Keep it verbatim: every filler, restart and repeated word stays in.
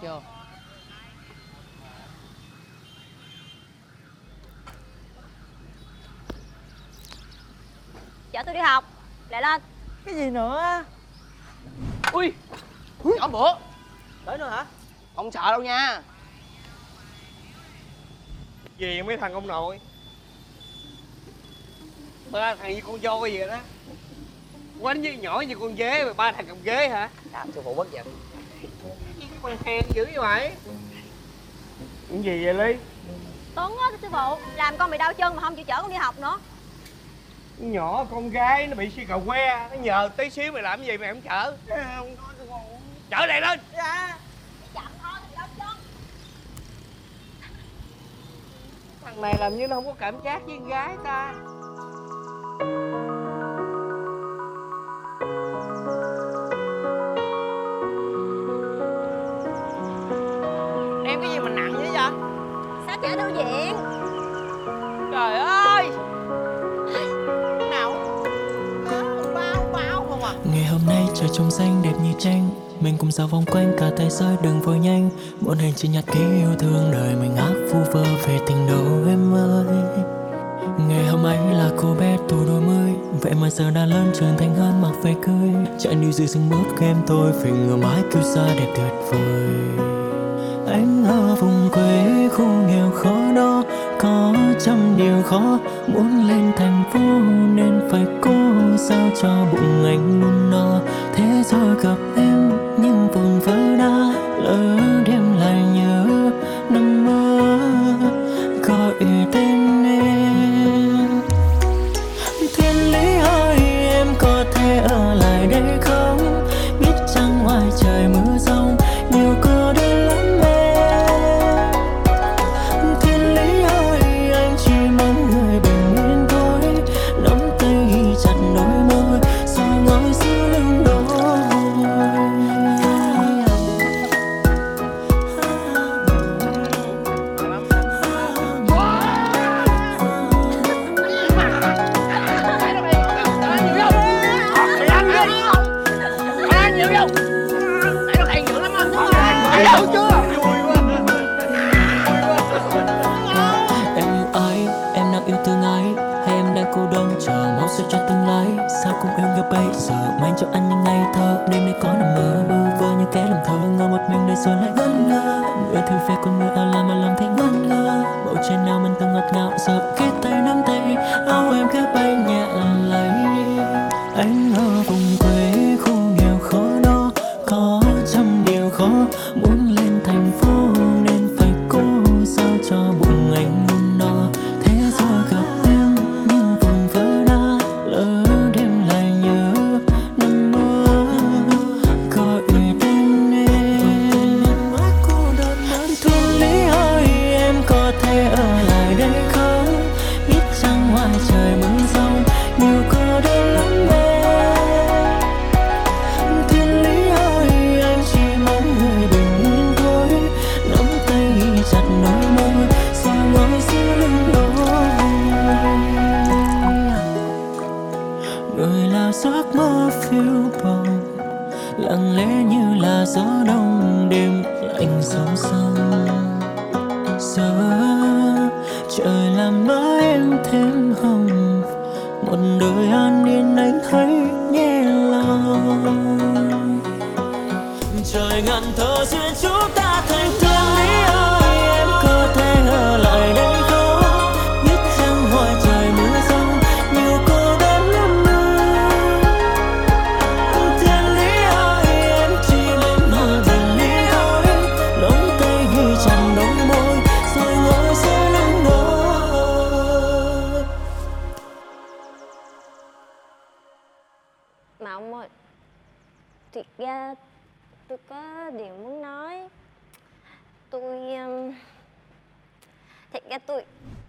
chưa? Chở tôi đi học. Lại lên. Cái gì nữa? Ui, nhỏ bữa. Tới nữa hả? Không sợ đâu nha. Gì mấy thằng ông nội? Ba thằng như con voi vậy đó. Quánh với nhỏ như con dế mà ba thằng cầm ghế hả? Dạ, sư phụ bất giận. Con hèn dữ như vậy. Cái gì vậy Lý? Tuấn á sư phụ, làm con bị đau chân mà không chịu chở con đi học nữa. Con nhỏ con gái nó bị suy cầu que, nó nhờ tí xíu mày làm cái gì mày không chở? Chở lại lên. Dạ. Chậm thôi thì đau chân. Thằng này làm như nó không có cảm giác với con gái ta. Đem cái gì mà nặng dữ vậy? Sao chở thư viện? Trời ơi. Nào? Bao bao không à? Ngày hôm nay trời trong xanh đẹp như tranh, mình cùng dạo vòng quanh cả thế giới đừng vội nhanh. Một hành trình nhặt ký yêu thương đời mình hát vu vơ về tình đầu em ơi. Ngày hôm ấy là cô bé tuổi đôi mươi, vậy mà giờ đã lớn trưởng thành hơn mặc về cưới. Chạy níu giữ sừng bước em tôi phải ngờ mãi kiêu sa đẹp tuyệt vời. Anh ở vùng quê khu nghèo khó đó, có trăm điều khó. Muốn lên thành phố nên phải cố sao cho bụng anh luôn no. Thế rồi gặp em nhưng vùng vỡ đá, lỡ đêm lại nhớ nằm mơ gọi tên em. Thiên lý ơi em có thể ở lại đây không? Biết chăng ngoài trời mưa giông nhiều cô đơn lắm em. Thiên lý ơi anh chỉ mong người bình yên thôi. Nắm tay ghi chặt đôi môi rồi ngồi giữa lưng đôi. Em yêu ai, em đang yêu thương ai, hay em đang cô đơn chờ mong sao cho tương lai. Sao cũng yêu nhau bây giờ, mang cho anh những ngày thơ. Đêm nay có nằm mơ bơ vơ như kẻ làm thơ, ngồi một mình đây rồi lại ngẩn ngơ. Người thư về con người ở làm mà lòng thấy ngẩn ngơ. Bầu trời nào mình từng ngọt ngào giờ kết tay nắm tay, áo em khẽ bay nhẹ lấy. Anh ở vùng quê khu nghèo khó đó, có trăm điều khó. Muốn lên thành phố nên phải cố sao cho bụng anh luôn no. Thế rồi gặp em nhưng vùng vỡ đá, lỡ đêm lại nhớ nằm mơ gọi tên em. Thiên lý ơi em có thể ở lại đây không? Biết chăng ngoài trời mưa giông nhiều cô đơn lắm em. Thiên lý ơi anh chỉ mong người bình yên thôi. Nắm tay ghi chặt đôi môi rồi ngồi giữa lưng đôi. Người là giấc mơ phiêu bồng, lặng lẽ như là gió đông đêm lạnh sâu sâu. Giờ trời làm mãi em thêm hồng, một đời an yên anh thấy nhẹ lòng. Trời ngàn thơ duyên chúng ta thành thiên lý ơi em có thể ở lại đây không? Biết chăng ngoài trời mưa giông nhiều cô đơn lắm em. Thiên lý ơi em chỉ mong người bình yên thôi. Nắm tay ghi chặt đôi môi rồi ngồi giữa lưng đôi. Mà ông ơi, thiệt ra tôi có điều muốn nói. Tôi um, thiệt ra tôi